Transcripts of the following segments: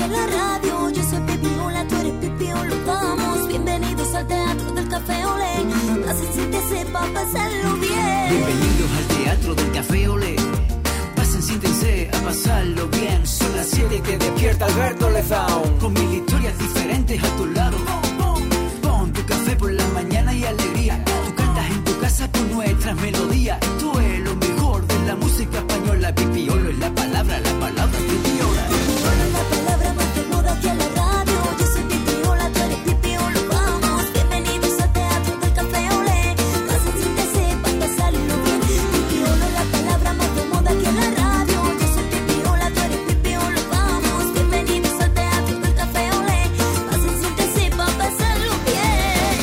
aquí en la radio. Yo soy Pipiola, tú eres Pipiolo, vamos. Bienvenidos al Teatro del Café Olé. Pasen, siéntense pa' pasarlo bien. Bienvenidos al Teatro del Café Olé. Pasen, siéntense a pasarlo bien. Son las 7 y te despierta Alberto Lezaun. Con 1000 historias diferentes a tu lado. Pon tu café por la mañana y alegría. Tú cantas en tu casa con nuestras melodías. Esto es lo mejor de la música española. Pipiolo es la palabra Pipiola. Pipiola es la palabra más de moda aquí en la radio. Yo soy Pipiola, tú eres Pipiolo, vamos. Bienvenidos al Teatro del Café Olé. Pasen, siéntense pa' pasarlo bien. Pipiola es la palabra más de moda aquí en la radio. Yo soy Pipiola, tú eres Pipiolo, vamos. Bienvenidos al Teatro del Café Olé. Pasen, siéntense pa' pasarlo bien.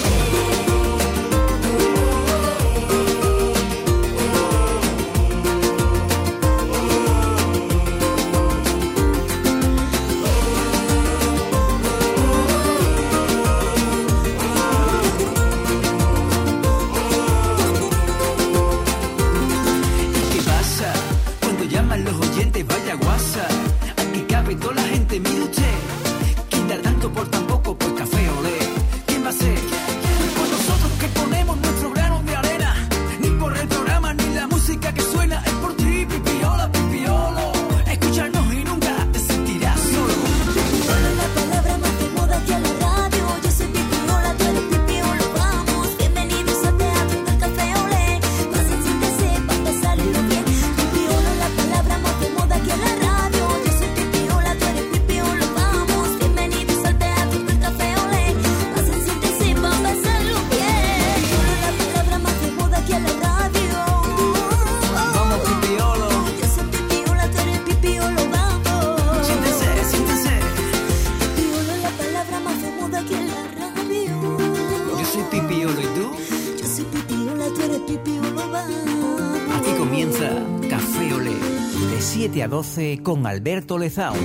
¿Qué pasa? Cuando llaman los oyentes, vaya guasa. Aquí cabe toda la gente, mire usted. ¿Quién da tanto por tan poco? Pues Café Olé. ¿Quién va a ser? Pues nosotros que ponemos nuestro grano de arena. Ni por el programa ni la música que suena. Es por ti, Pipiola, Pipiolo. Escúchanos y nunca te sentirás solo. Pipiola es la palabra más de moda aquí en la radio. Yo soy Pipiola, tú eres Pipiolo, vamos. Bienvenidos al Teatro del Café Olé. Pasen, siéntense pa' pasarlo bien. Pipiola es la palabra más de moda aquí en la radio. Yo soy Pipiola, tú eres Pipiolo, vamos. Bienvenidos al Teatro del Café Olé. Pasen, siéntense pa' pasarlo bien. Pipiola es la palabra más de moda aquí en la radio. Vamos, Pipiolo. Yo soy Pipiola, tú eres Pipiolo, vamos. Siéntese. Pipiola es la palabra más de moda aquí en la radio. Yo soy Pipiolo, ¿y tú? Yo soy Pipiola, tú eres Pipiolo, vamos. Aquí comienza Café Olé. De 7 a 12 con Alberto Lezaun.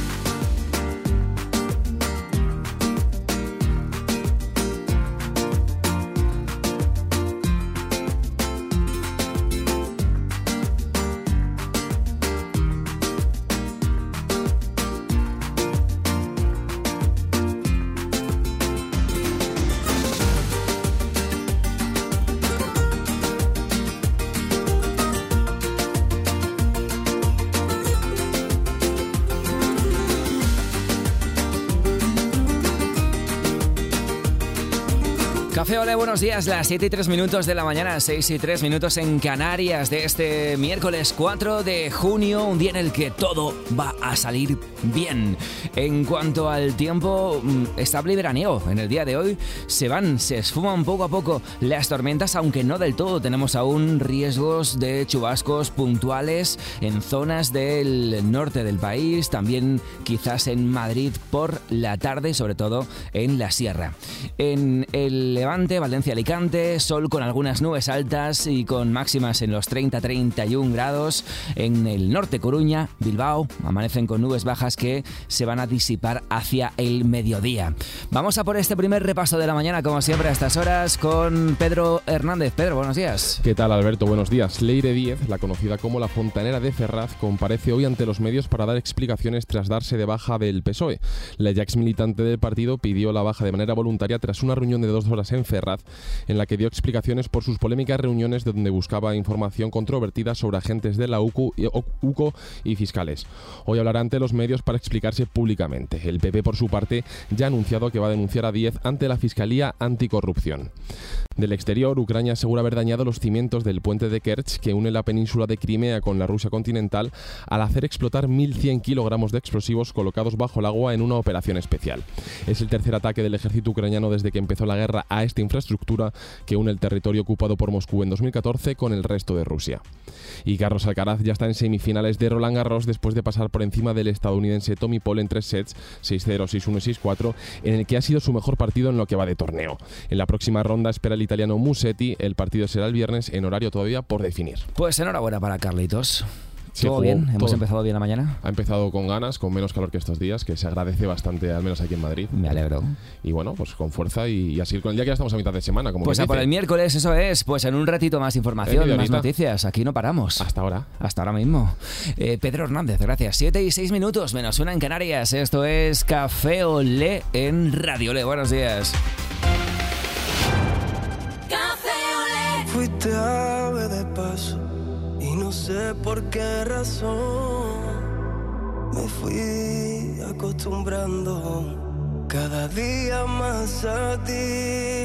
Café Olé, buenos días, las 7 y 3 minutos de la mañana, 6 y 3 minutos en Canarias de este miércoles 4 de junio, un día en el que todo va a salir bien. En cuanto al tiempo, estable y veraniego. En el día de hoy se esfuman poco a poco las tormentas, aunque no del todo. Tenemos aún riesgos de chubascos puntuales en zonas del norte del país, también quizás en Madrid por la tarde, sobre todo en la sierra. En el Levante, Valencia, Alicante, sol con algunas nubes altas y con máximas en los 30-31 grados. En el norte, Coruña, Bilbao, amanecen con nubes bajas que se van a disipar hacia el mediodía. Vamos a por este primer repaso de la mañana, como siempre a estas horas, con Pedro Hernández. Pedro, buenos días. ¿Qué tal, Alberto? Buenos días. Leire Díez, la conocida como la Fontanera de Ferraz, comparece hoy ante los medios para dar explicaciones tras darse de baja del PSOE. La ya ex militante del partido pidió la baja de manera voluntaria tras una reunión de 2 horas en Ferraz, en la que dio explicaciones por sus polémicas reuniones donde buscaba información controvertida sobre agentes de la UCO y fiscales. Hoy hablará ante los medios para explicarse públicamente. El PP, por su parte, ya ha anunciado que va a denunciar a Díez ante la Fiscalía Anticorrupción. Del exterior, Ucrania asegura haber dañado los cimientos del puente de Kerch que une la península de Crimea con la Rusia continental al hacer explotar 1.100 kilogramos de explosivos colocados bajo el agua en una operación especial. Es el tercer ataque del ejército ucraniano desde que empezó la guerra a esta infraestructura que une el territorio ocupado por Moscú en 2014 con el resto de Rusia. Y Carlos Alcaraz ya está en semifinales de Roland Garros después de pasar por encima del estadounidense Tommy Paul en 3 sets, 6-0, 6-1 y 6-4, en el que ha sido su mejor partido en lo que va de torneo. En la próxima ronda espera el italiano Musetti. El partido será el viernes en horario todavía por definir. Pues enhorabuena para Carlitos. ¿Todo bien? ¿Hemos empezado bien la mañana? Ha empezado con ganas, con menos calor que estos días, que se agradece bastante, al menos aquí en Madrid. Me alegro. Y bueno, pues con fuerza y así con el día que ya estamos a mitad de semana, como pues a por el miércoles, eso es. Pues en un ratito más información, más noticias. Aquí no paramos. Hasta ahora. Hasta ahora mismo. Pedro Hernández, gracias. 7 y 6 minutos, menos una en Canarias. Esto es Café Olé en Radio Olé. Buenos días. Fuiste ave de paso y no sé por qué razón me fui acostumbrando cada día más a ti.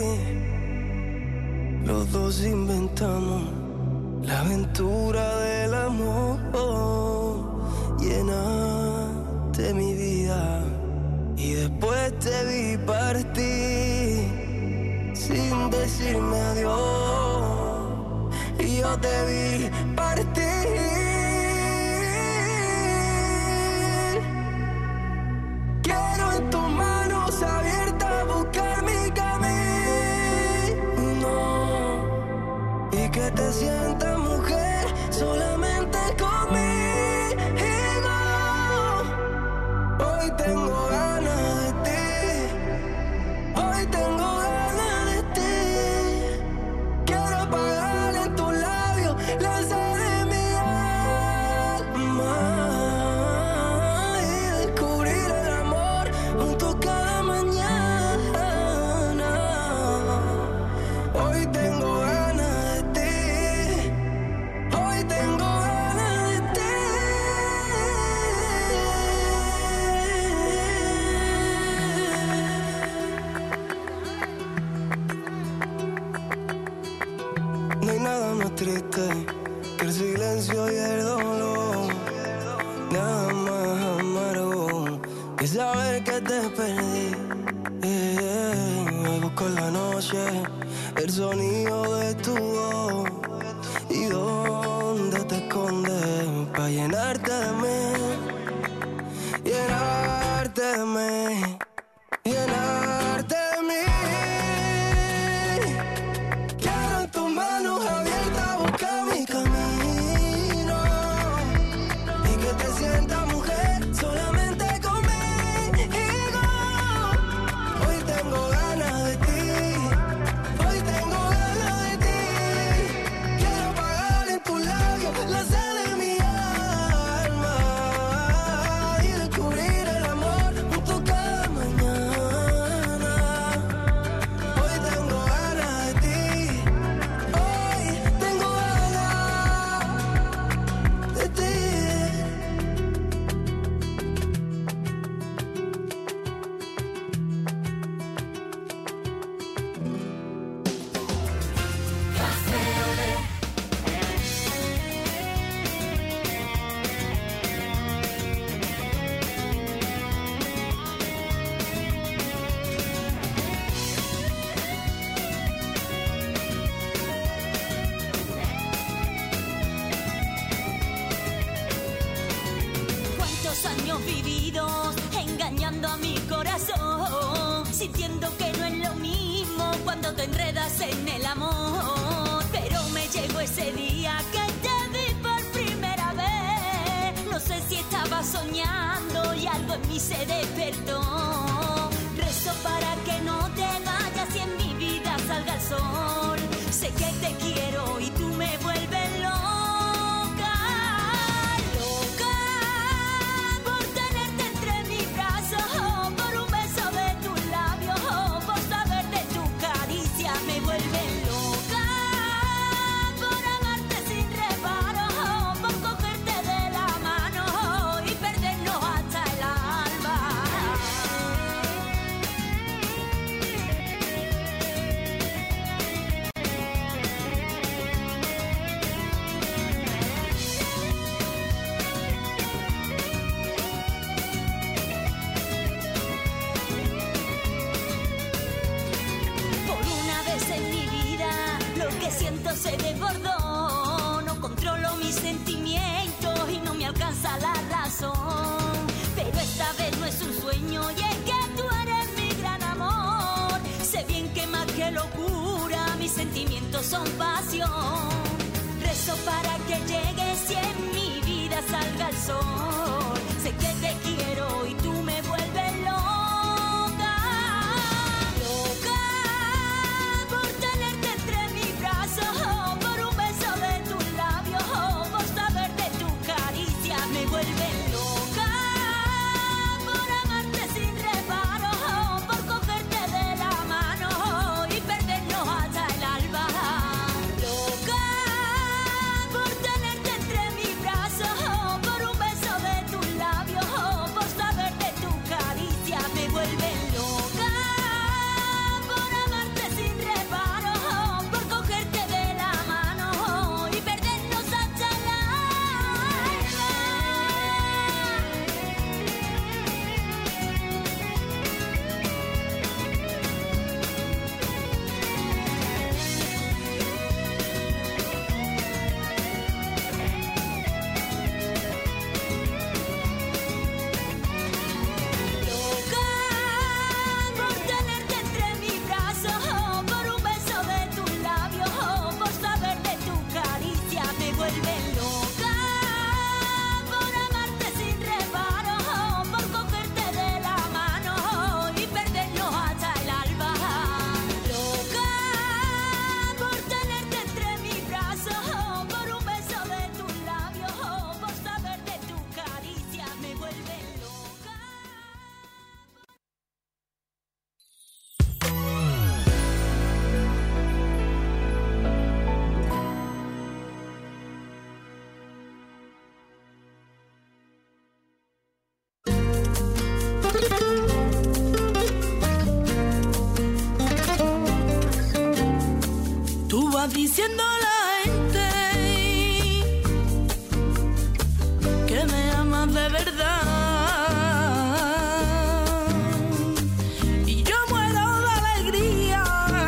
Los dos inventamos la aventura del amor, llenaste mi vida y después te vi partir sin decirme adiós. Y yo te vi partir. Quiero en tus manos abiertas buscar mi camino y que te sientas mujer solamente conmigo. Hoy tengo ganas de ti. Hoy tengo ganas de ti. Quiero apagar en tus labios la sed de mi alma y descubrir el amor junto cada mañana. Hoy tengo ganas de ti. Hoy tengo ganas de ti. No hay nada más triste que el silencio y el dolor. Nada más amargo que saber que te perdí. Hoy busco en la noche el sonido de tu voz. ¿Y dónde te escondes para llenarte de mí? Llenarte de mí. Llenarte de mí. Quiero en tus manos abiertas buscar mi camino y que te sientas mujer solamente conmigo. Hoy tengo ganas de ti. Hoy tengo ganas de ti. Quiero apagar en tus labios la sed de mi alma y descubrir el amor junto cada mañana. Hoy tengo ganas de ti. Hoy tengo ganas de ti. Cuántos años vividos engañando a mi corazón, sintiendo que no es lo mismo cuando te enredas en el amor. Pero me llegó ese día que te vi por primera vez. No sé si estaba soñando y algo en mí se despertó. Rezo para que no te vayas y en mi vida salga el sol. Sé que te quiero y tú me vuelves loca, loca por tenerte entre mis brazos, por un beso de tus labios, por saber de tu caricia. Me vuelve loca por amarte sin reparo, por cogerte de la mano y perdernos hasta el alba. Por una vez en mi vida lo que siento se desbordó. No controlo mis sentimientos y no me alcanza la razón. Pero esta vez no es un sueño y es que tú eres mi gran amor. Sé bien que más que locura mis sentimientos son pasión. Rezo para que llegues y en mi vida salga el sol. Sé que te quiero y tú me vuelves loca. Loca por tenerte entre mis brazos, por un beso de tus labios, por saber de tu caricia. Me vuelves loca por amarte sin reparo, por cogerte de la mano y perdernos hasta el alba. Loca por tenerte entre mis brazos, por un beso de tus labios, por saber de tu caricia. Me vuelves loca por amarte sin reparo, por cogerte de la mano y perdernos hasta el alba. Loca por tenerte entre mis brazos, por un beso de tus labios, por saber de tu caricia. Me vuelves loca por amarte sin reparo, por cogerte de la mano y perdernos hasta el alba. Loca por tenerte entre mis brazos, por un beso de tus labios, por saber de tu caricia. Me vuelves loca. Tú vas diciendo a la gente que me amas de verdad, y yo muero de alegría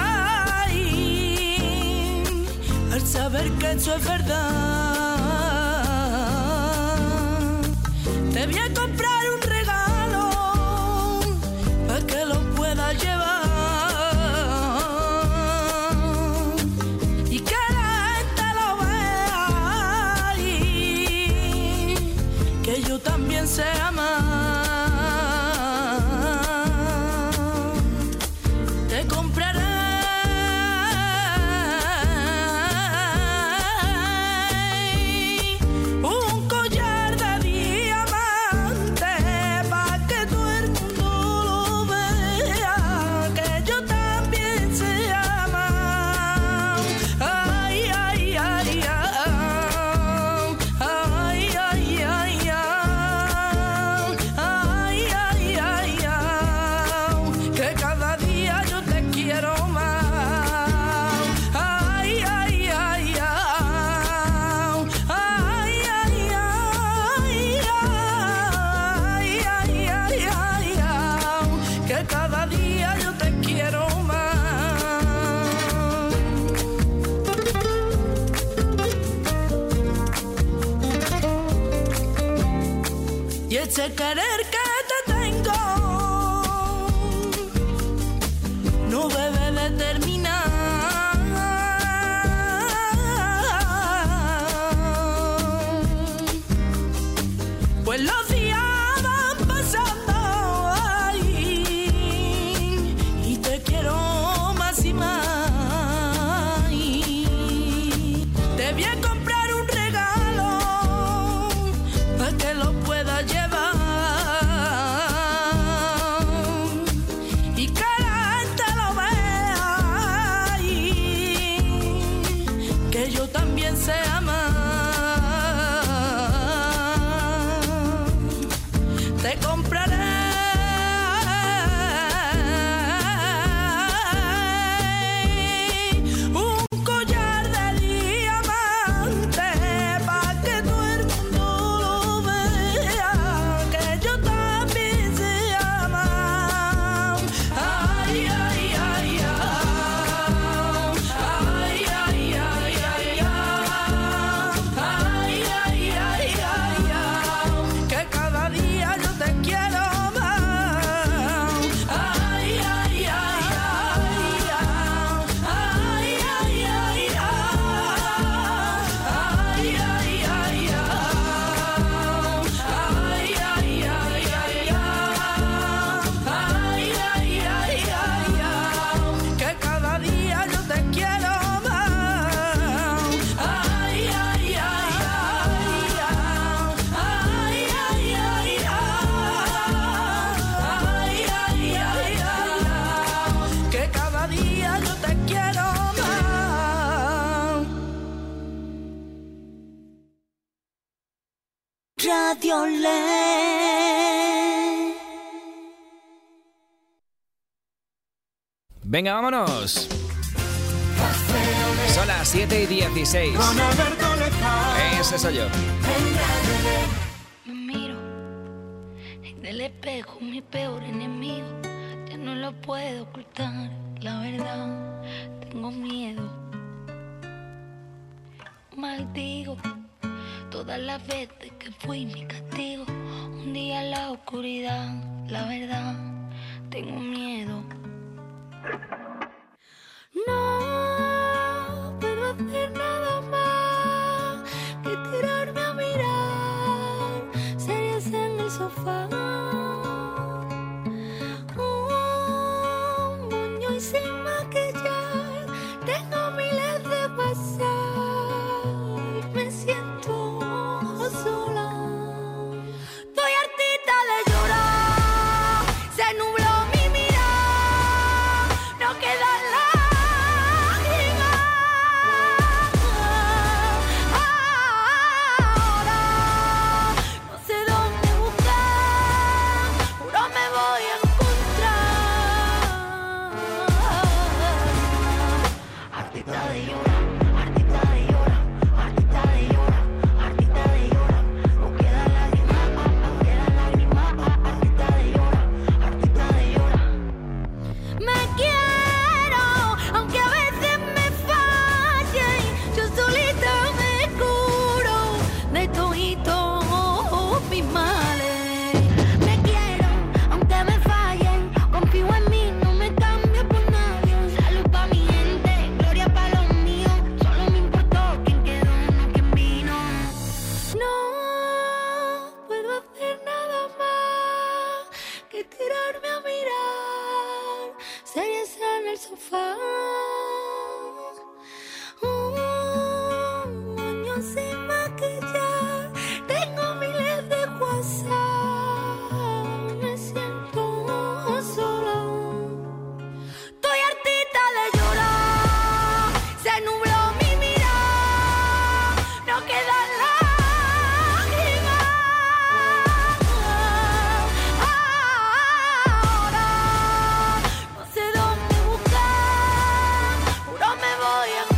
al saber que eso es verdad. Te voy a comprar un regalo para que lo puedas llevar y que la gente lo vea y que yo también sé amar. Te compraré un collar de diamantes para que todo el mundo lo vea, que yo también sé amar. Ay, ay, ay, ay, ay, ay, ay, ay, ay, ay, ay, ay, que cada día yo te quiero más. Ay, ay, ay, ay, ay, ay, ay, ay, ay, ay, ay, que cada día yo te quiero más. Y ese querer que te tengo no debe de terminar. Pues los días van pasando ay, y te quiero más y más. Te voy a comprar un regalo para que lo puedas llevar y que la gente lo vea y que yo también sé amar. Te compraré un collar de diamantes para que todo el mundo lo vea, que yo también sé amar. Ay, ay, ay, ay, ay, ay, ay, ay, ay, Radio Olé. Venga, vámonos. Son las 7:16. Ese soy yo. Me miro en el espejo, mi peor enemigo. Ya no lo puedo ocultar, la verdad. Tengo miedo. Maldigo todas las veces que fui mi castigo. Un día en la oscuridad, la verdad. Tengo miedo. No puedo hacer nada más que tirarme a mirar series en el sofá. Un moño y sin maquillar, tengo miles de WhatsApp. Me siento sola. Estoy hartita de llorar. Se nubló mi mirada. No queda lágrimas. Ahora no sé dónde buscar. Juro me voy a encontrar. Hartita de llorar, hartita de llorar, hartita de llorar, hartita de llorar. No queda lágrimas, no queda lágrimas. Hartita de llorar, hartita de llorar. Me quiero, aunque a veces me falle. Yo solita me curo de toditos mis males. Me quiero, aunque me fallen. Confío en mí, no me cambio por nadie. Salud pa' mi gente, gloria pa' los míos. Solo me importó quién quedó, no quién vino. No puedo hacer nada más que tirarme a mirar series en el sofá. Un moño sin maquillar, tengo miles de WhatsApp. Me siento sola. Estoy hartita de llorar. Se nubló mi mirada. No queda lágrimas. Ahora no sé dónde buscar. Juro me voy a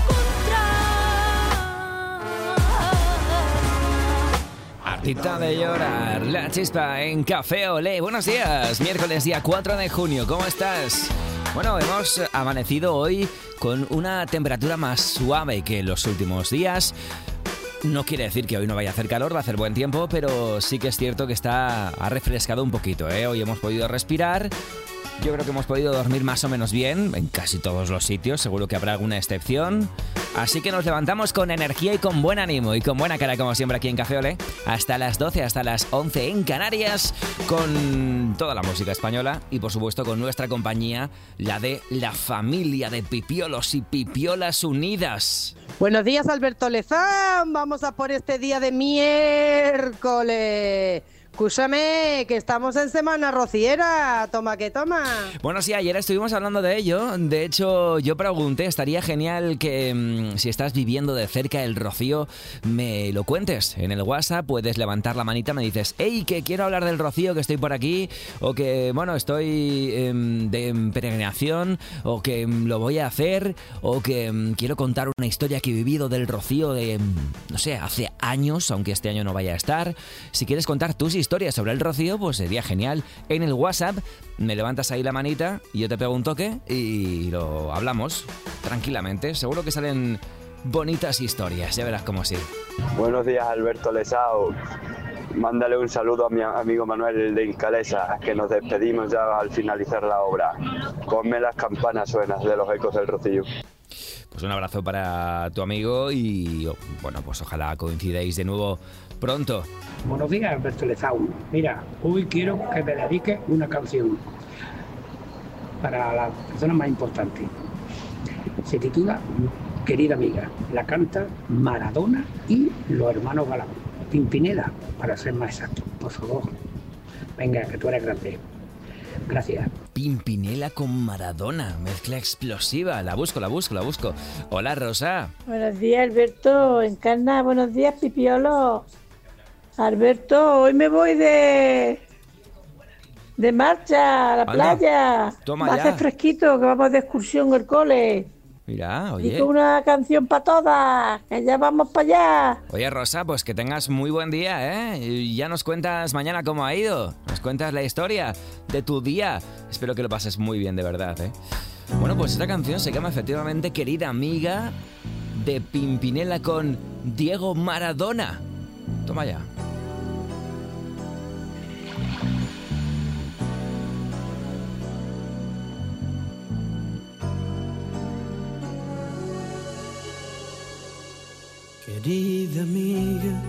encontrar. Hartita de llorar. La Chispa en Café Olé. Buenos días. Miércoles, día 4 de junio. ¿Cómo estás? Bueno, hemos amanecido hoy con una temperatura más suave que los últimos días. No quiere decir que hoy no vaya a hacer calor, va a hacer buen tiempo, pero sí que es cierto que ha refrescado un poquito, ¿eh? Hoy hemos podido respirar. Yo creo que hemos podido dormir más o menos bien en casi todos los sitios, seguro que habrá alguna excepción. Así que nos levantamos con energía y con buen ánimo y con buena cara, como siempre, aquí en Café Olé, hasta las 12, hasta las 11 en Canarias, con toda la música española y, por supuesto, con nuestra compañía, la de la familia de Pipiolos y Pipiolas Unidas. Buenos días, Alberto Lezán. Vamos a por este día de miércoles. Escúchame, que estamos en semana rociera. Toma que toma. Bueno, sí, ayer estuvimos hablando de ello. De hecho, yo pregunté, estaría genial que si estás viviendo de cerca el rocío, me lo cuentes. En el WhatsApp puedes levantar la manita, me dices, hey, que quiero hablar del rocío, que estoy por aquí, o que, bueno, estoy de peregrinación, o que lo voy a hacer, o que quiero contar una historia que he vivido del rocío de, no sé, hace años, aunque este año no vaya a estar. Si quieres contar tus historias sobre el rocío, pues sería genial. En el WhatsApp me levantas ahí la manita y yo te pego un toque y lo hablamos tranquilamente. Seguro que salen bonitas historias, ya verás cómo sí. Buenos días, Alberto Lesao. Mándale un saludo a mi amigo Manuel de Incalesa, que nos despedimos ya al finalizar la obra. Ponme las campanas suenas de los ecos del rocío. Pues un abrazo para tu amigo y, bueno, pues ojalá coincidáis de nuevo pronto. Buenos días, Alberto Lezao. Mira, hoy quiero que me dediques una canción para las personas más importantes. Se titula Querida amiga. La canta Maradona y los hermanos Galán. Pimpinela, para ser más exacto. Por favor. Venga, que tú eres grande. Gracias. Pimpinela con Maradona, mezcla explosiva. La busco. Hola, Rosa. Buenos días, Alberto. Encarna, buenos días, Pipiolo. Alberto, hoy me voy de marcha a la Anda, playa. toma Va a ya. hacer fresquito, que vamos de excursión al cole. Mira, Y oye. con una canción para todas, que ya vamos para allá. Oye, Rosa, pues que tengas muy buen día, ¿eh? Y ya nos cuentas mañana cómo ha ido. Nos cuentas la historia de tu día. Espero que lo pases muy bien, de verdad, ¿eh? Bueno, pues esta canción se llama efectivamente Querida Amiga, de Pimpinela con Diego Maradona. Toma ya. Querida amiga,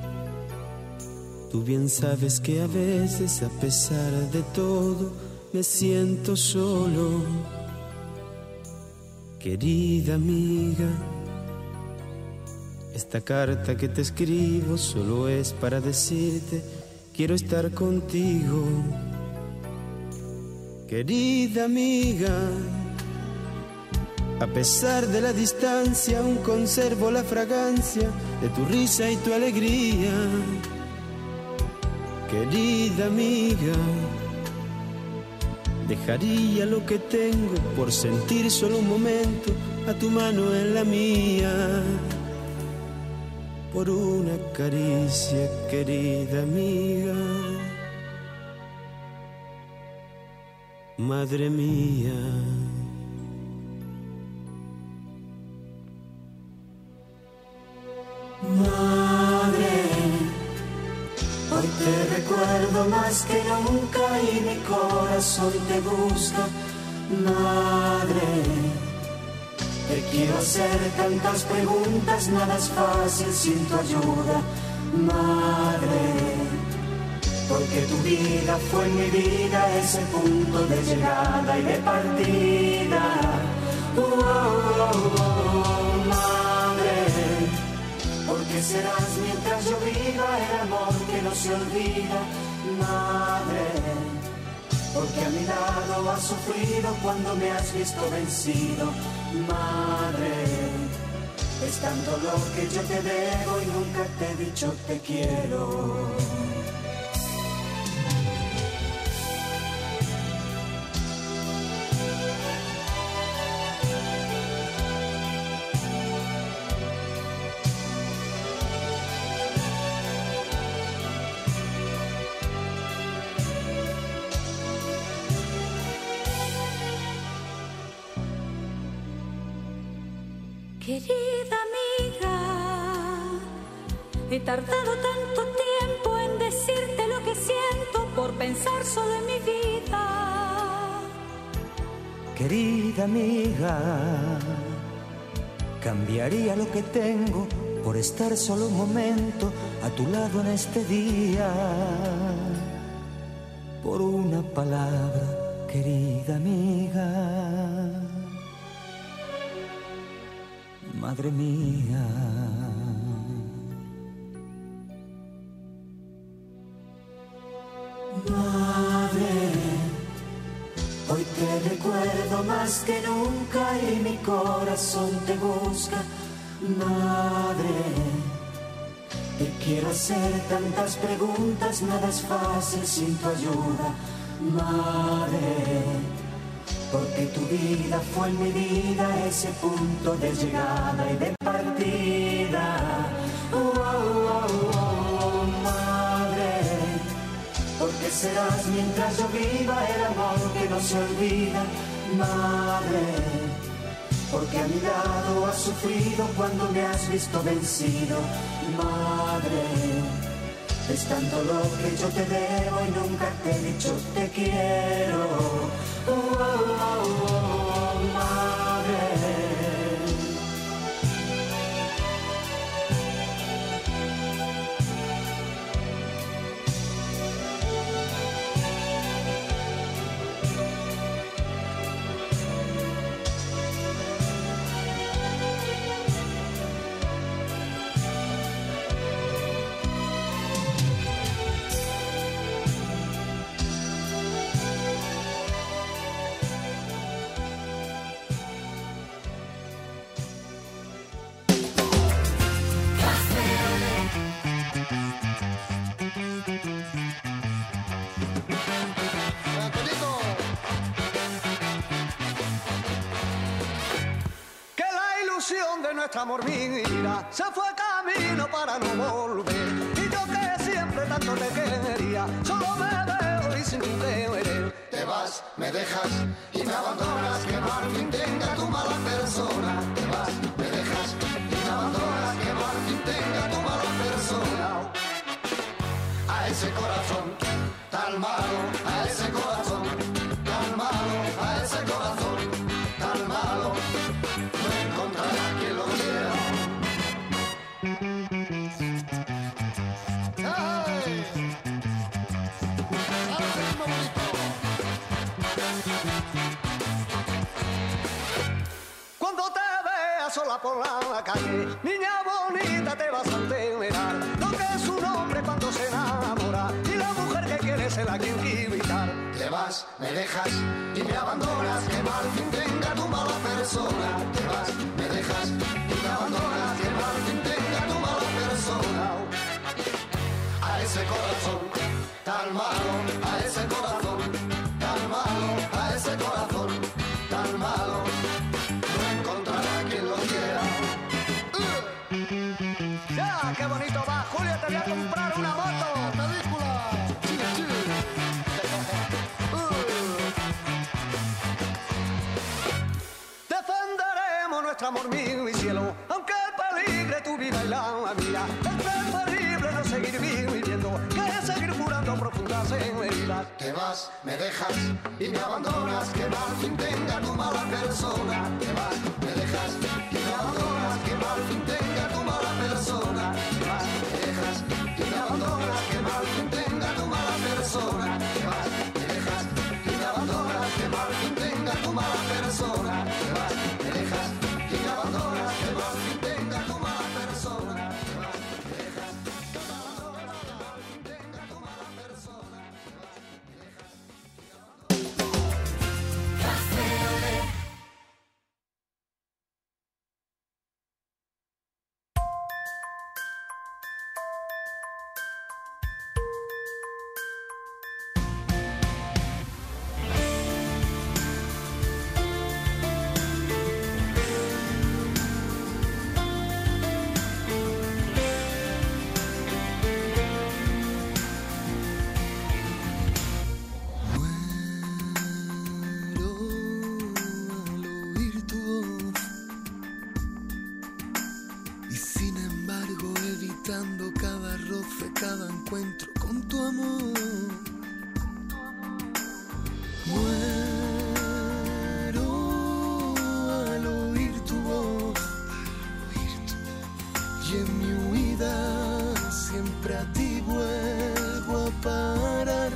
tú bien sabes que a veces, a pesar de todo, me siento solo. Querida amiga, esta carta que te escribo solo es para decirte, quiero estar contigo. Querida amiga, a pesar de la distancia, aún conservo la fragancia de tu risa y tu alegría. Querida amiga, dejaría lo que tengo por sentir solo un momento a tu mano en la mía. Por una caricia, querida amiga. Madre mía. Madre, hoy te recuerdo más que nunca y mi corazón te busca. Madre, te quiero hacer tantas preguntas, nada es fácil sin tu ayuda. Madre, porque tu vida fue mi vida, ese punto de llegada y de partida. Madre, porque serás mientras yo viva el amor que no se olvida. Madre, porque a mi lado has sufrido cuando me has visto vencido. Madre, es tanto lo que yo te debo y nunca te he dicho te quiero. Querida amiga, he tardado tanto tiempo en decirte lo que siento por pensar solo en mi vida. Querida amiga, cambiaría lo que tengo por estar solo un momento a tu lado en este día. Por una palabra, querida amiga. Madre mía. Madre, hoy te recuerdo más que nunca y mi corazón te busca. Madre, te quiero hacer tantas preguntas, nada es fácil sin tu ayuda. Madre, porque tu vida fue mi vida, ese punto de llegada y de partida. Madre, porque serás mientras yo viva el amor que no se olvida. Madre, porque a mi lado has sufrido cuando me has visto vencido. Madre, es tanto lo que yo te debo y nunca te he dicho te quiero. Madre. ilusión de nuestro amor, mira, se fue camino para no volver. Y yo que siempre tanto te quería, solo me veo y sin tu querer. Te vas, me dejas y me abandonas, que mal fin tenga tu mala persona. Te vas, me dejas y me abandonas, que mal fin tenga tu mala persona. A ese corazón tan malo, a ese corazón tan malo, a ese corazón tan malo, no encontrará quien lo quiera. ¡Ay! Cuando te veas sola por la calle, niña bonita, te vas a enterar lo que es un hombre cuando se enamora y la mujer que quiere ser la quien evitar. Te vas, me dejas y me abandonas, que mal fin tenga tu mala persona. Te vas, me dejas y me abandonas, que mal fin tenga tu mala persona. A ese corazón tan malo, a ese corazón tan malo, a ese corazón tan malo, no encontrará quien lo quiera. Ya, qué bonito va, Julio, te voy a comprar una moto. Película. Defenderemos nuestro amor, mío y cielo, aunque peligre tu vida y la mía. Es preferible no seguir viviendo que seguir jurando profundas heridas. Te vas, me dejas y me abandonas, que mal fin tenga tu mala persona. Te vas, me dejas y me abandonas, que mal fin tenga tu mala persona. Te vas, me dejas y me abandonas, que mal fin tenga tu mala persona. Te vas, me dejas y me abandonas, que mal fin tenga tu mala persona. Te vas, me dejas y me abandonas, que mal fin tenga tu mala persona. Te vas, me dejas y me abandonas, que mal fin tenga tu mala persona. Cada roce, cada encuentro con tu amor. Muero al oír tu voz, y en mi huida siempre a ti vuelvo a parar.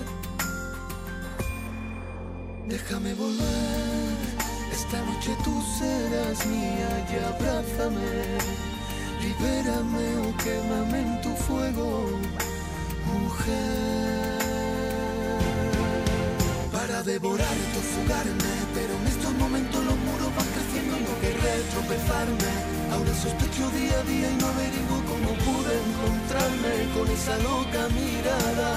Déjame volver, esta noche tú serás mía y abrázame. Libérame o quémame en tu fuego, mujer. Para devorarte o fugarme, pero en estos momentos los muros van creciendo, no querré tropezarme. Ahora sospecho día a día y no averiguo cómo pude encontrarme con esa loca mirada.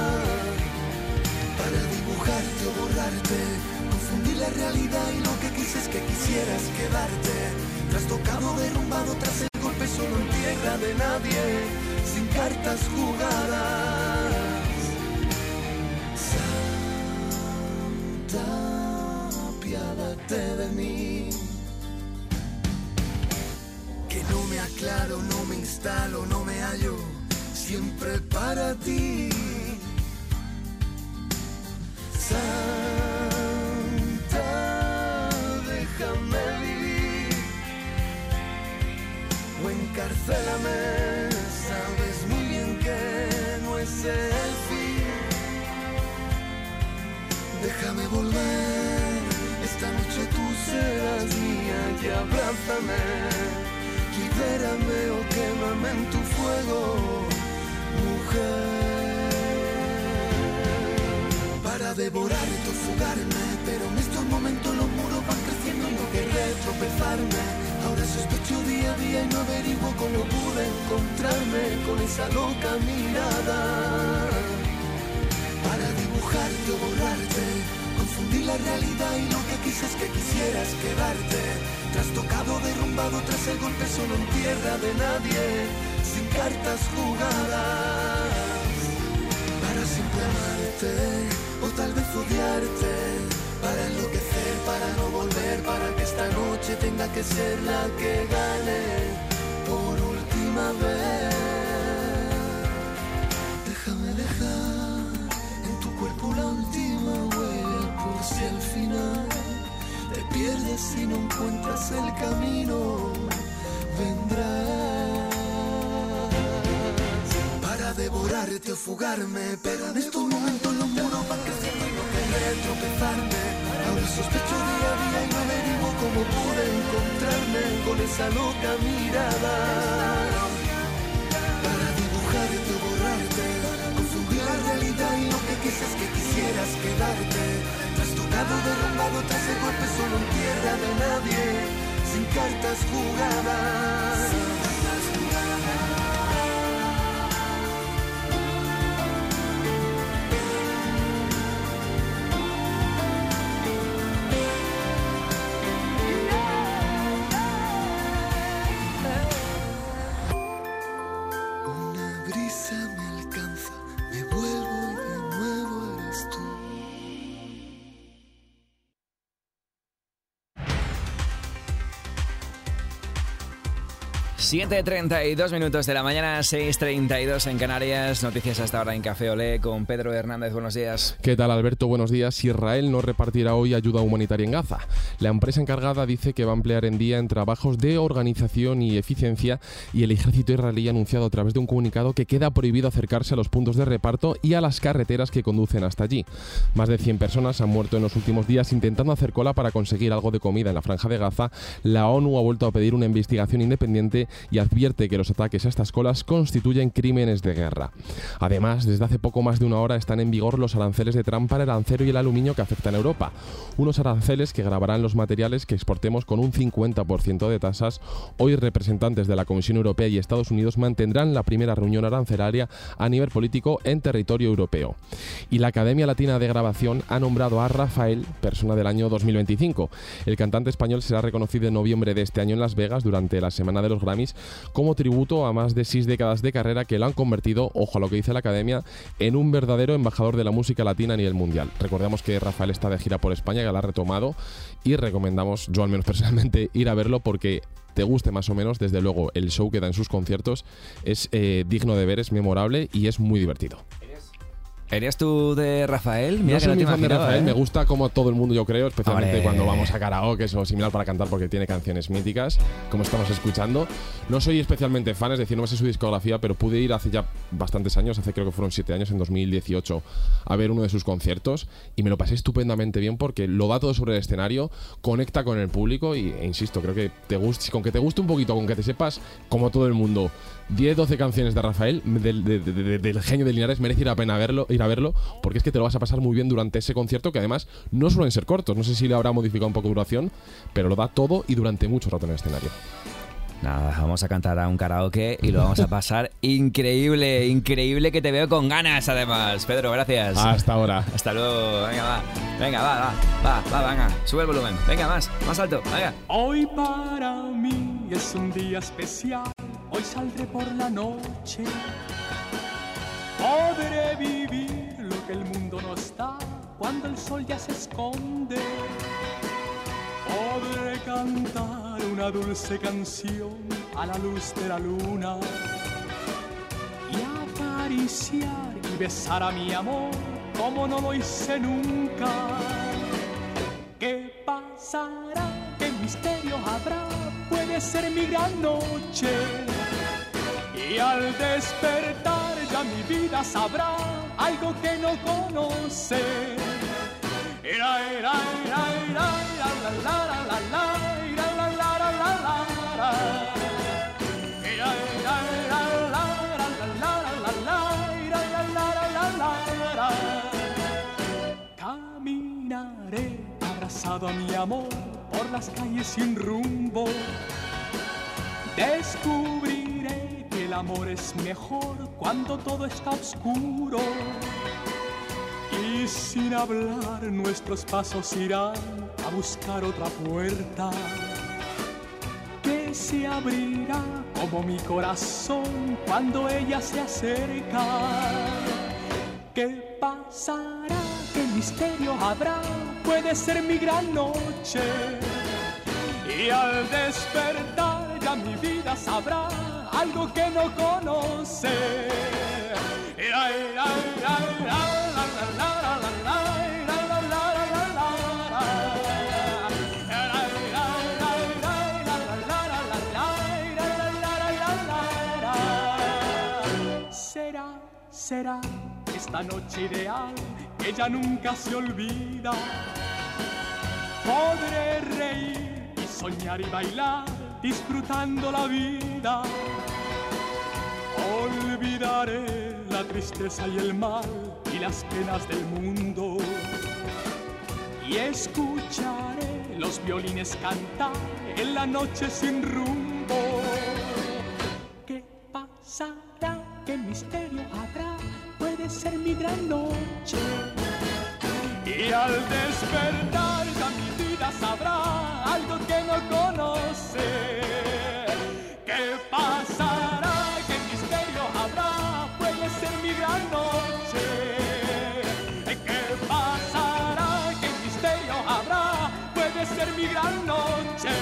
Para dibujarte o borrarte, confundir la realidad y lo que quise es que quisieras quedarte. Trastocado, derrumbado tras el golpe, solo en tierra de nadie, sin cartas jugadas. Santa, apiádate de mí. Que no me aclaro, no me instalo, no me hallo, siempre para ti. Santa, déjame vivir o encarcélame, sabes muy bien que no es el fin. Déjame volver, esta noche tú serás mía y abrázame. Libérame o quémame en tu fuego, mujer. Para devorarte o fugarme, pero en estos momentos los muros van creciendo, no querré tropezarme. Ahora sospecho día a día y no averiguo cómo pude encontrarme con esa loca mirada. Para dibujarte o borrarte, Confundí la realidad y lo que quise es que quisieras quedarte. Trastocado, derrumbado tras el golpe solo en tierra de nadie, sin cartas jugadas. Para siempre amarte, o tal vez odiarte. Para enloquecer, para no volver, para que esta noche tenga que ser la que gane por última vez. Déjame dejar en tu cuerpo la última huella, por si al final te pierdes y no encuentras el camino, vendrás para devorarte o fugarme, pero en estos momentos los muros van creciendo y no querer tropezarme. Ahora sospecho día a día y no averiguo cómo pude encontrarme con esa loca mirada para dibujarte o borrarte. Confundí la realidad y lo que quise es que quisieras quedarte. Trastocado, derrumbado tras el golpe solo en tierra de nadie, sin cartas jugadas. Una brisa me alcanza, me vuelvo y de nuevo eres tú. 7:32 minutos de la mañana, 6:32 en Canarias. Noticias hasta ahora en Café Olé con Pedro Hernández. Buenos días. ¿Qué tal, Alberto? Buenos días. Israel no repartirá hoy ayuda humanitaria en Gaza. La empresa encargada dice que va a emplear en día en trabajos de organización y eficiencia, y el ejército israelí ha anunciado a través de un comunicado que queda prohibido acercarse a los puntos de reparto y a las carreteras que conducen hasta allí. Más de 100 personas han muerto en los últimos días intentando hacer cola para conseguir algo de comida en la franja de Gaza. La ONU ha vuelto a pedir una investigación independiente y advierte que los ataques a estas colas constituyen crímenes de guerra. Además, desde hace poco más de una hora están en vigor los aranceles de Trump para el acero y el aluminio que afectan a Europa. Unos aranceles que gravarán los materiales que exportemos con un 50% de tasas. Hoy representantes de la Comisión Europea y Estados Unidos mantendrán la primera reunión arancelaria a nivel político en territorio europeo. Y la Academia Latina de Grabación ha nombrado a Rafael persona del año 2025. El cantante español será reconocido en noviembre de este año en Las Vegas durante la Semana de los Grammys como tributo a más de 6 décadas de carrera que lo han convertido, ojo a lo que dice la Academia, en un verdadero embajador de la música latina a nivel mundial. Recordemos que Rafael está de gira por España, que la ha retomado, y recomendamos, yo al menos personalmente, ir a verlo porque te guste más o menos, desde luego el show que da en sus conciertos es digno de ver, es memorable y es muy divertido. ¿Eres tú de Rafael? Mira, no soy muy fan de Rafael, ¿eh? Me gusta como todo el mundo, yo creo, especialmente ¡Hombre! Cuando vamos a karaoke o similar para cantar, porque tiene canciones míticas, como estamos escuchando. No soy especialmente fan, es decir, no me sé su discografía, pero pude ir hace ya bastantes años, hace creo que fueron 7 años, en 2018, a ver uno de sus conciertos y me lo pasé estupendamente bien porque lo da todo sobre el escenario, conecta con el público e insisto, creo que con que te guste un poquito, con que te sepas, como todo el mundo, 10-12 canciones de Rafael, del genio de Linares, merece ir a verlo, porque es que te lo vas a pasar muy bien durante ese concierto, que además no suelen ser cortos. No sé si le habrá modificado un poco de duración, pero lo da todo y durante mucho rato en el escenario. Nada, vamos a cantar a un karaoke y lo vamos a pasar increíble, increíble, que te veo con ganas además. Pedro, gracias. Hasta ahora. Hasta luego. Venga, va, venga, sube el volumen. Venga, más alto, venga. Hoy para mí es un día especial, hoy saldré por la noche. Podré vivir lo que el mundo no está cuando el sol ya se esconde. Podré cantar una dulce canción a la luz de la luna y acariciar y besar a mi amor como no lo hice nunca. ¿Qué pasará? ¿Qué misterio habrá? Puede ser mi gran noche. Y al despertar ya mi vida sabrá algo que no conoce. Caminaré abrazado a mi amor por las calles sin rumbo. Descubriré que el amor es mejor cuando todo está oscuro. y sin hablar nuestros pasos irán a buscar otra puerta que se abrirá como mi corazón cuando ella se acerca. ¿Qué pasará? ¿Qué misterio habrá? Puede ser mi gran noche. Y al despertar ya mi vida sabrá algo que no conoce. Será esta noche ideal que ya nunca se olvida. Podré reír y soñar y bailar disfrutando la vida. Olvidaré la tristeza y el mal y las penas del mundo y escucharé los violines cantar en la noche sin rumbo. ¿Qué pasará? ¿Qué misterio habrá? Puede ser mi gran noche. Y al despertar ya mi vida sabrá algo que no conoce. ¿Qué pasará? ¿Qué misterio habrá? Puede ser mi gran noche. ¿Qué pasará? ¿Qué misterio habrá? Puede ser mi gran noche.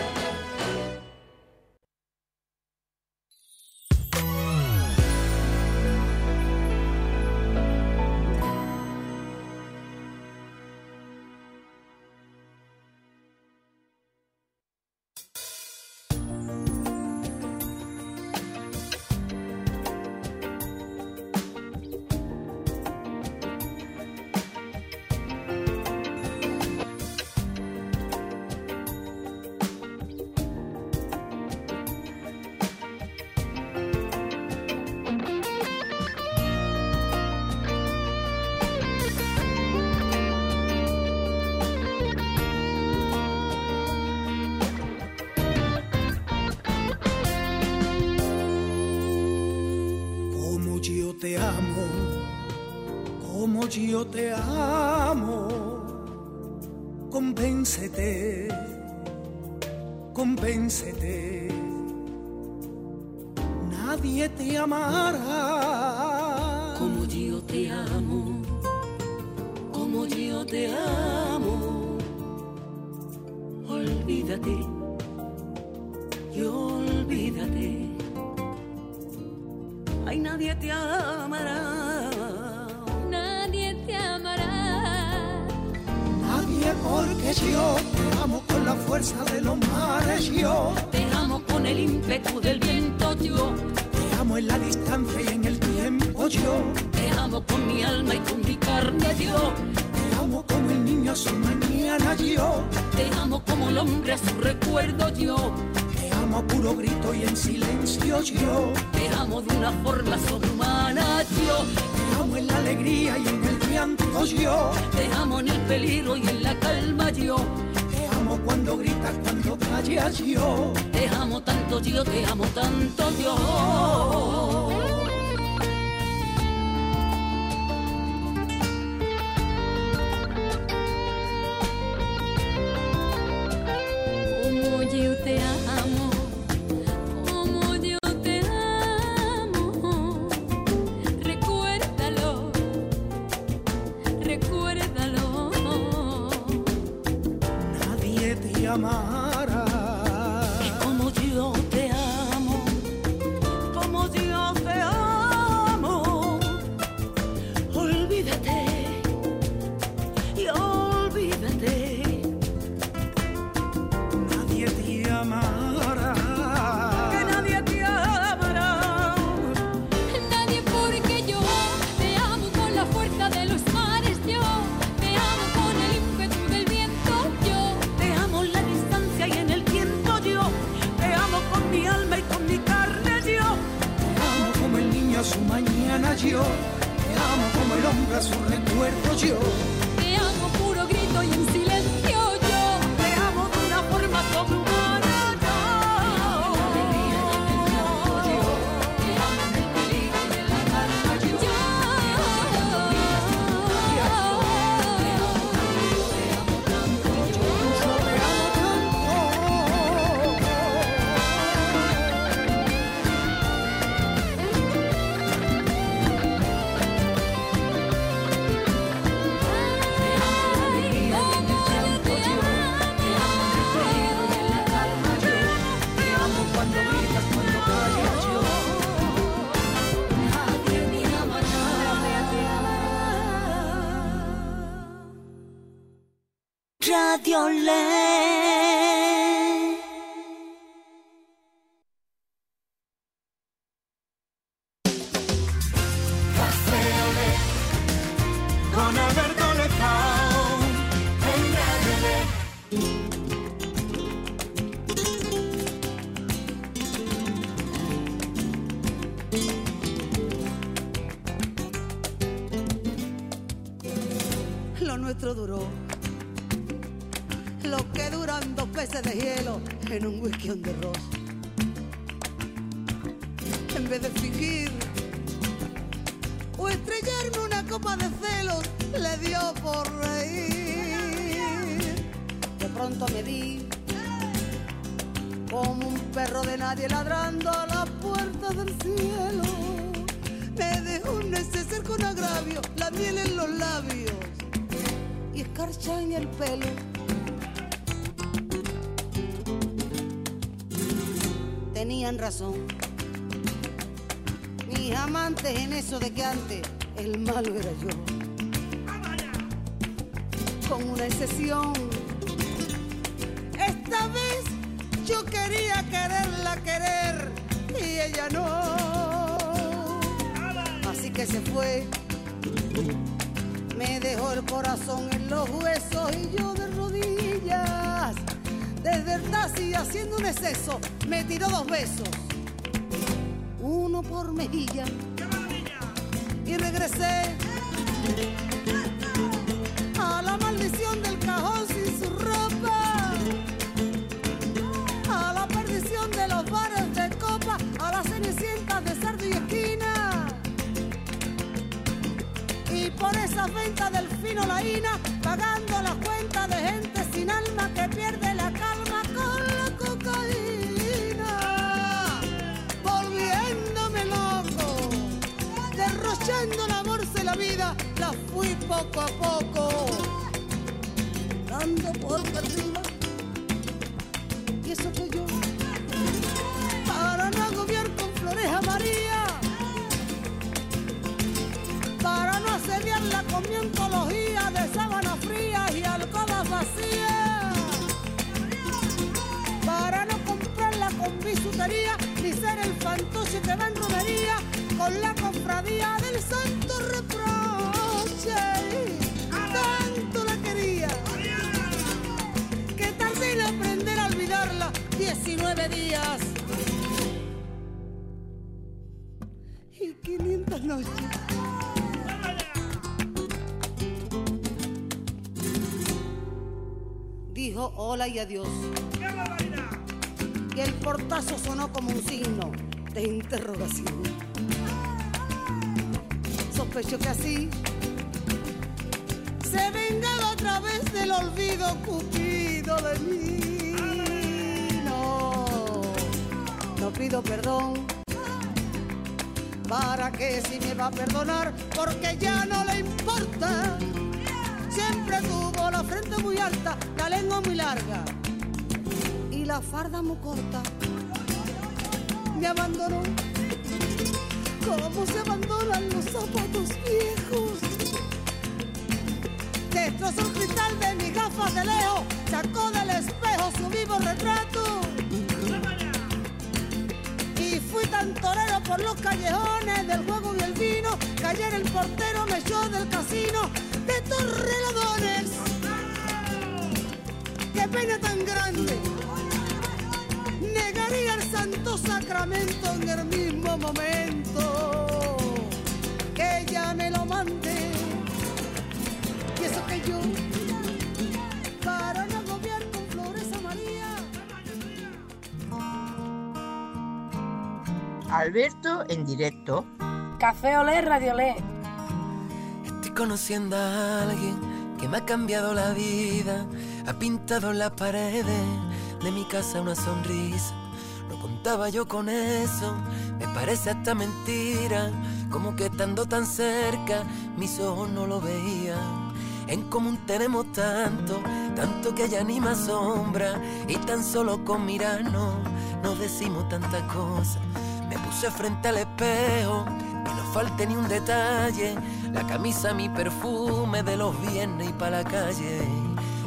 Yo te amo, convéncete, convéncete, nadie te amará como yo te amo, como yo te amo. Olvídate, yo olvídate, ay, nadie te amará. Porque yo te amo con la fuerza de los mares, yo te amo con el ímpetu del viento, yo te amo en la distancia y en el tiempo, yo te amo con mi alma y con mi carne, yo te amo como el niño a su mañana, yo te amo como el hombre a su recuerdo, yo te amo a puro grito y en silencio, yo te amo de una forma sobrehumana, yo te amo en la alegría y en el llanto, yo te amo en el peligro y en la calma, yo te amo cuando gritas, cuando callas, yo te amo tanto, yo te amo tanto, yo. Como yo te amo, como yo te amo, recuérdalo, recuérdalo. Nadie te amará como yo te amo, como yo te amo. Olvídate y olvídate. Nadie te amará, que nadie te amará. Nadie, porque yo te amo con la fuerza de los mares, yo te amo con el ímpetu del viento, yo te amo en la distancia y en el tiempo, yo te amo con mi alma y con mi carne, yo te amo como el niño a su mañana, yo te amo como el hombre a su recuerdo, yo te amo puro grito y en silencio, yo te amo de una forma sobrehumana, Radio Lé. Café Olé con Alberto Lezao en Radio Lé. Lo nuestro duró lo que duran 2 peces de hielo en un whisky on the rocks. En vez de fingir o estrellarme una copa de celos, le dio por reír. De pronto me vi como un perro de nadie ladrando a la puerta del cielo. Me dejó un neceser con agravio, la miel en los labios y escarcha en el pelo. Tenían razón mis amantes en eso de que antes el malo era yo. Con una excepción, esta vez yo quería quererla querer y ella no. Así que se fue, me dejó el corazón en los huesos y yo de rodillas desde el taxi haciendo un exceso me tiró 2 besos, uno por mejilla, y regresé a la maldición del cajón sin su ropa, a la perdición de los bares de copa, a las cenicientas de cerdo y esquina, y por esas ventas del fino laína, pagando las cuentas de gente sin alma que pierde la calma con la cocaína, volviéndome loco, derrochando el amor de la vida, la fui poco a poco, dando por perdida. Y eso que yo, para no agobiar con flores a María, para no asediarla con mi antología de sábanas frías y alcobas vacías, para no comprarla con bisutería ni ser el fantoche que va en romería con la cofradía del santo reproche. Tanto la quería que tardé en aprender a olvidarla 19 días y 500 noches. Dijo hola y adiós, y el portazo sonó como un signo de interrogación. Sospecho que así se vengaba otra vez del olvido cupido de mí. No pido perdón, para que si me va a perdonar, porque ya no le importa. Siempre tuvo la frente muy alta, la lengua muy larga y la farda muy corta. Me abandonó como se abandonan los zapatos viejos. Destrozó el cristal de mis gafas de lejos, sacó del espejo su vivo retrato. Y fui tan torero por los callejones del juego y el vino, que ayer el portero me echó del casino de Torrelodones. ¡Qué pena tan grande! Negaría el santo sacramento en el mismo momento que ella me lo mandé. Y eso que yo, para no agobiar con flores a María. Alberto en directo. Café Olé, Radio Olé. Estoy conociendo a alguien que me ha cambiado la vida. Ha pintado en las paredes de mi casa una sonrisa. No contaba yo con eso, me parece hasta mentira. Como que estando tan cerca, mis ojos no lo veían. En común tenemos tanto, tanto que ya ni me asombra. Y tan solo con mirarnos nos decimos tantas cosas. Me puse frente al espejo, que no falte ni un detalle. La camisa, mi perfume de los viernes y pa' la calle.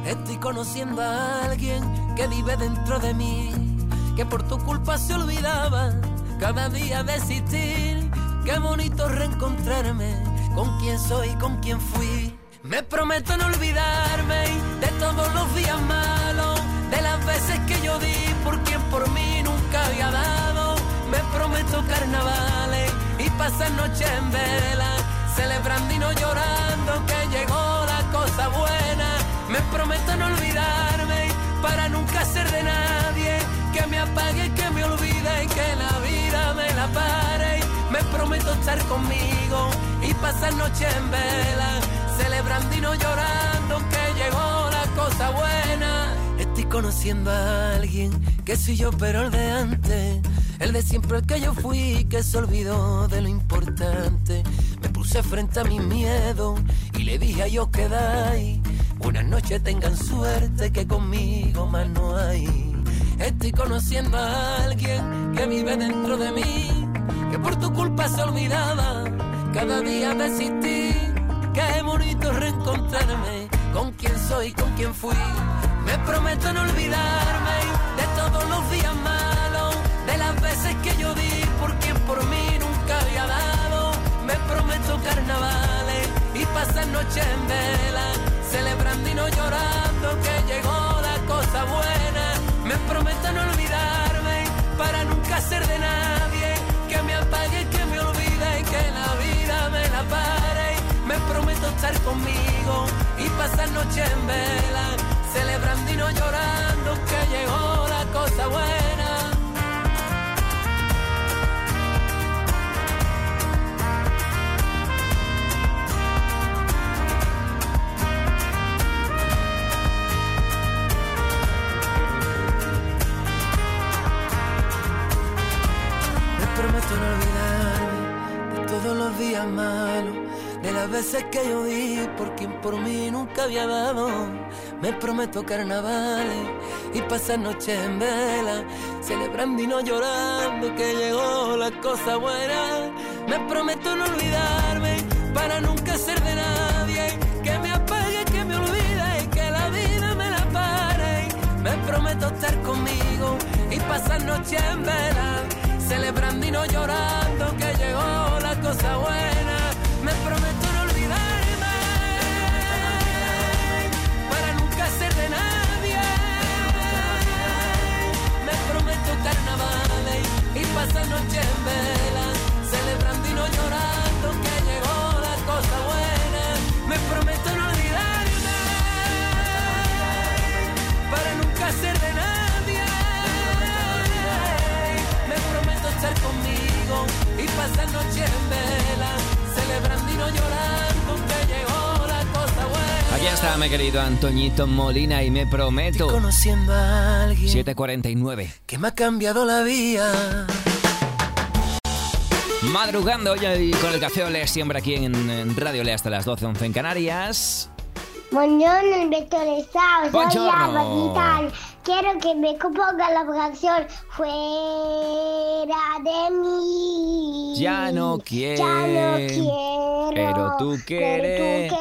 Estoy conociendo a alguien que vive dentro de mí, que por tu culpa se olvidaba cada día de existir. Qué bonito reencontrarme con quien soy, con quien fui. Me prometo no olvidarme de todos los días malos, de las veces que yo di por quien por mí nunca había dado. Me prometo carnavales y pasar noches en vela, celebrando y no llorando que llegó la cosa buena. Me prometo no olvidarme para nunca ser de nadie, que me apague y que me olvide y que la vida me la pare. Me prometo estar conmigo y pasar noches en vela, celebrando y no llorando que llegó la cosa buena. Estoy conociendo a alguien que soy yo pero el de antes, el de siempre, el que yo fui, que se olvidó de lo importante. Me puse frente a mis miedos y le dije a ellos quedáis. Buenas noches, tengan suerte, que conmigo más no hay. Estoy conociendo a alguien que vive dentro de mí, que por tu culpa se olvidaba cada día de existir. Qué bonito reencontrarme con quien soy, con quien fui. Me prometo no olvidarme de todos los días malos, de las veces que yo di por quien por mí nunca había dado. Me prometo carnavales y pasar noches en vela, celebrando y no llorando que llegó la cosa buena. Me prometo no olvidarme para nunca ser de nadie, que me apague y que me olvide y que la vida me la pare. Me prometo estar conmigo y pasar noches en vela, celebrando y no llorando que llegó la cosa buena. Prometo no olvidarme de todos los días malos, de las veces que yo di por quien por mí nunca había dado. Me prometo carnavales y pasar noches en vela, celebrando y no llorando que llegó la cosa buena. Me prometo no olvidarme para nunca ser de nadie, que me apague, que me olvide y que la vida me la pare. Me prometo estar conmigo y pasar noches en vela, celebrando y no llorando que llegó la cosa buena. Me prometo no olvidarme para nunca ser de nadie. Me prometo carnavales y pasar noches en vela, celebrando y no llorando que llegó la cosa buena. Me prometo no olvidarme para nunca ser de nadie. Me prometo estar conmigo y pasar noches en vela, celebrando y no llorando que llegó la cosa buena. Aquí está mi querido Antoñito Molina y Me Prometo. Estoy conociendo a alguien 7:49. que me ha cambiado la vida. Madrugando hoy con el Café Olé, siempre aquí en Radio Olé hasta las 12:11 en Canarias. Buongiorno Alberto Lesao, soy Buongiorno. Alba Vital. Quiero que me componga la canción Fuera de mí. Ya no quiero, pero tú quieres.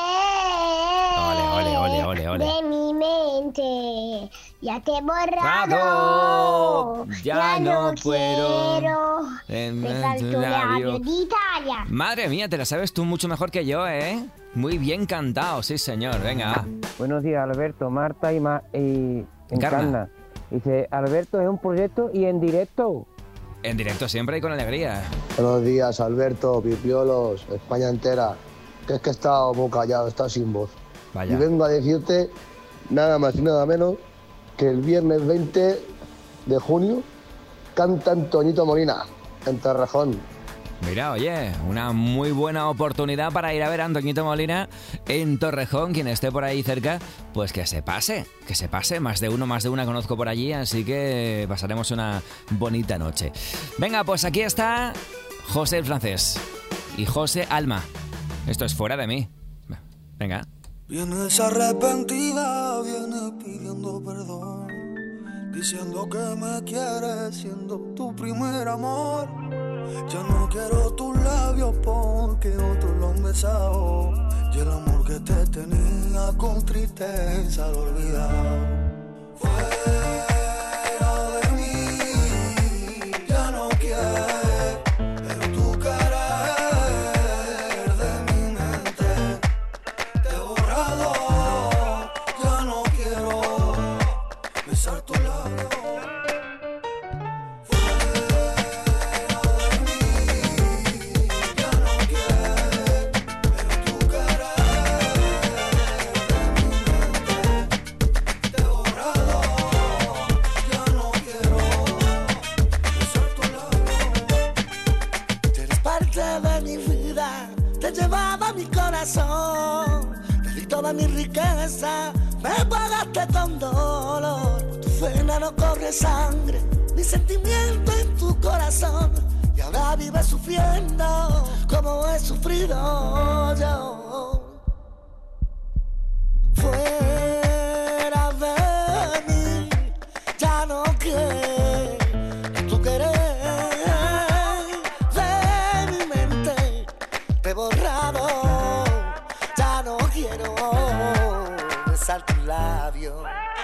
Ole, ole. De mi mente ya te he borrado. Ya no puedo. quiero. Me faltó labio de Italia. Madre mía, te la sabes tú mucho mejor que yo, ¿eh? Muy bien cantado, sí señor, venga. Buenos días, Alberto, Marta y Encarna. Encarna. Dice, Alberto, es un proyecto y en directo. En directo siempre y con alegría. Buenos días, Alberto, Pipiolos, España entera. Que es que he estado muy callado, he estado sin voz. Vaya. Y vengo a decirte nada más y nada menos que el viernes 20 de junio canta Antoñito Molina en Torrejón. Mira, oye, una muy buena oportunidad para ir a ver a Antoñito Molina en Torrejón. Quien esté por ahí cerca, pues que se pase. Más de uno, más de una conozco por allí, así que pasaremos una bonita noche. Venga, pues aquí está José el Francés y José Alma. Esto es Fuera de mí. Venga. Vienes arrepentida, vienes pidiendo perdón, diciendo que me quieres siendo tu primer amor. Ya no quiero tus labios porque otros lo han besado. Y el amor que te tenía con tristeza lo he olvidado. Fuera de mí, ya no quiero tu querer de mi mente. Te he borrado, ya no quiero besar tus labios. Llevaba mi corazón, te di toda mi riqueza, me pagaste con dolor. Tu pena no corre sangre, ni sentimiento en tu corazón. Y ahora vives sufriendo como he sufrido yo. Fuera de mí, ya no quiero tu querer. He borrado, ya no quiero besar tus labios.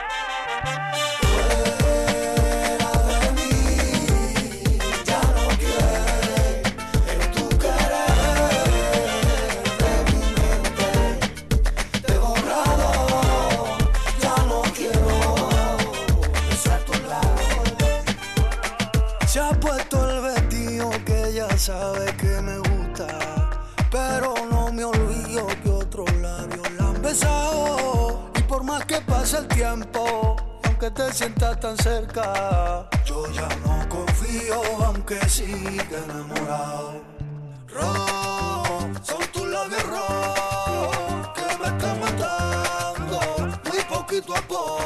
Fuera de mí, ya no quiero tu querer de mi mente. Te he borrado, ya no quiero besar tus labios. Se ha puesto el vestido que ya sabe que me gusta, pero no me olvido que otros labios la han besado. Y por más que pase el tiempo, aunque te sientas tan cerca, yo ya no confío aunque siga enamorado. Rojo, son tus labios rojos que me están matando, muy poquito a poco.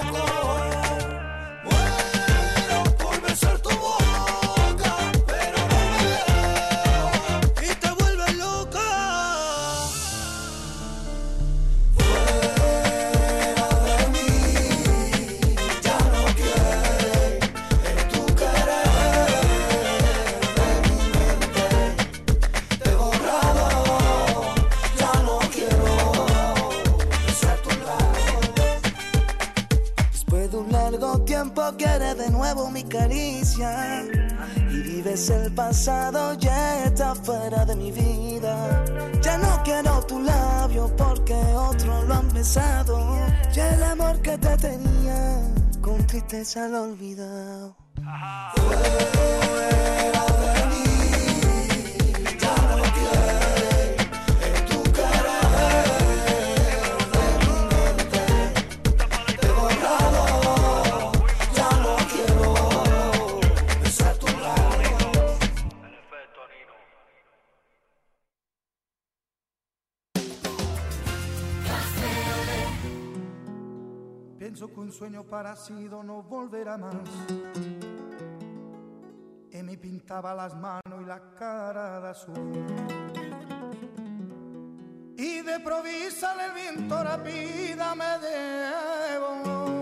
Muero por besar tu boca. Quieres de nuevo mi caricia y vives el pasado, ya está fuera de mi vida. Ya no quiero tu labio porque otros lo han besado. Ya el amor que te tenía con tristeza lo he olvidado. Fuera de mí, ya no quiero tu querer de mi mente. Te he borrado. Pienso que un sueño parecido no volverá más. Y me pintaba las manos y la cara de azul. Y de provisa el viento rápida me llevó.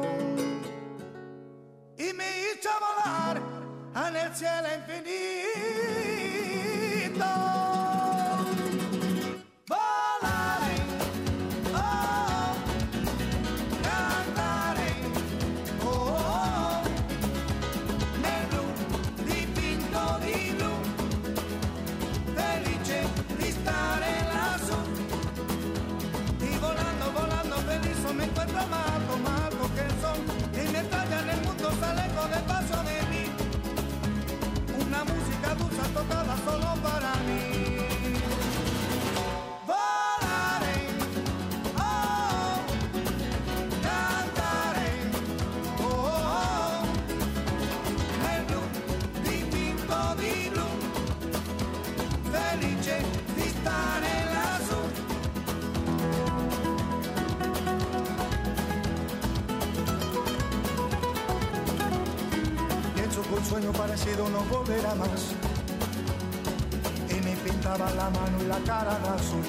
Y me hizo volar en el cielo infinito. Me encuentro amado, amado que son y me trae en el mundo, sale con el paso de mí. Una música dulce tocada solo para mí. Volaré, oh, cantaré, oh, nel blu dipinto di blu, felice di stare lassù. Un sueño parecido no volverá más. Y me pintaba la mano y la cara de azul.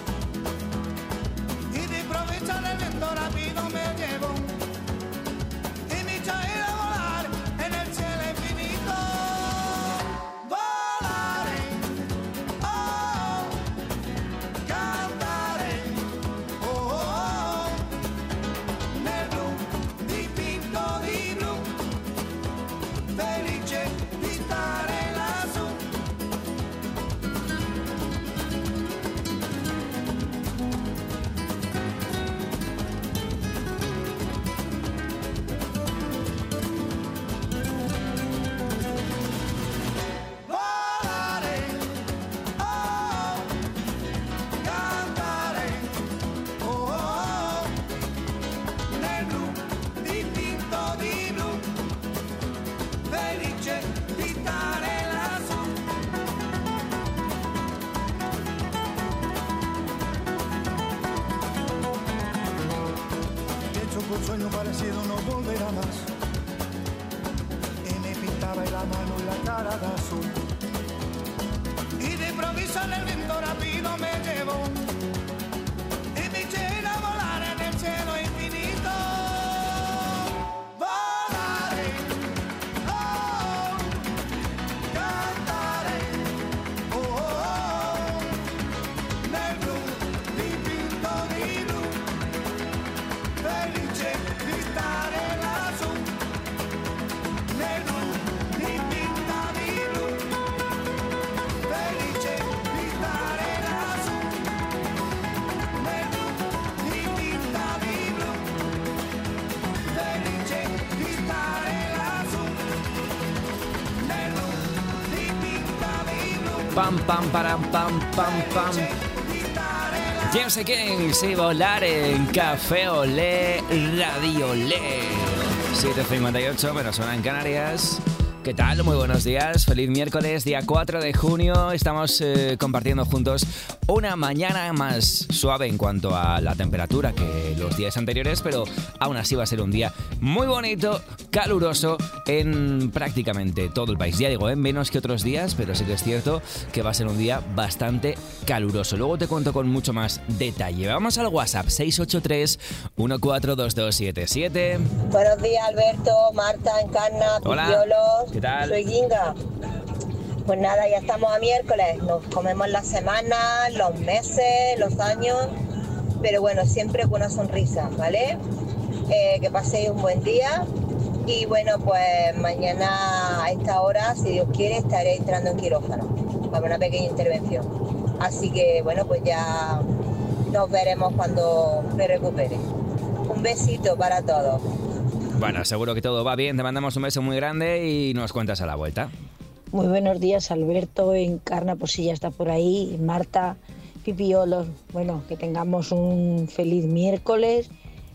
Y de improviso el viento rápido me llevó. Y me echó a ir a volar en el cielo infinito. Volaré, Un sueño parecido no volverá más. Y me pintaba la mano y la cara de azul. Y de improviso en el viento rápido me llevó. Y me eché a volar en el cielo infinito. Volaré, oh, cantaré, oh, oh, oh. Nel blu dipinto di blu, felice di stare lassù. Nel blu dipinto di blu, felice di stare lassù. Nel blu dipinto di blu, felice di stare lassù. Nel blu dipinto di blu. Pam, pam, param, pam, pam, pam. James King, sí, volar en Café Olé, Radio Olé. 7:58, pero suena en Canarias. ¿Qué tal? Muy buenos días. Feliz miércoles, día 4 de junio. Estamos compartiendo juntos una mañana más suave en cuanto a la temperatura que los días anteriores, pero aún así va a ser un día muy bonito, caluroso en prácticamente todo el país. Ya digo, en menos que otros días, pero sí que es cierto que va a ser un día bastante caluroso. Luego te cuento con mucho más detalle. Vamos al WhatsApp 683 142277. Buenos días, Alberto, Marta, Encarna, Hola. Pipiolos. ¿Qué tal? Soy Ginga. Pues nada, ya estamos a miércoles. Nos comemos las semanas, los meses, los años. Pero bueno, siempre con una sonrisa, ¿vale? Que paséis un buen día. Y bueno, pues mañana a esta hora, si Dios quiere, estaré entrando en quirófano para una pequeña intervención. Así que bueno, pues ya nos veremos cuando me recupere. Un besito para todos. Bueno, seguro que todo va bien. Te mandamos un beso muy grande y nos cuentas a la vuelta. Muy buenos días, Alberto, Encarna, por si ya está por ahí, Marta, Pipiolos. Bueno, que tengamos un feliz miércoles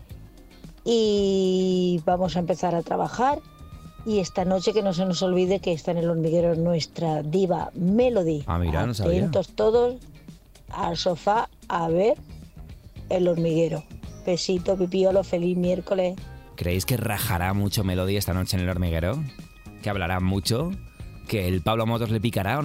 y vamos a empezar a trabajar. Y esta noche que no se nos olvide que está en El Hormiguero nuestra diva Melody. Ah, mira, no sabía. Atentos todos al sofá a ver El Hormiguero. Besito, Pipiolo, feliz miércoles. ¿Creéis que rajará mucho Melody esta noche en El Hormiguero? ¿Que hablará mucho? ¿Que el Pablo Motos le picará o no?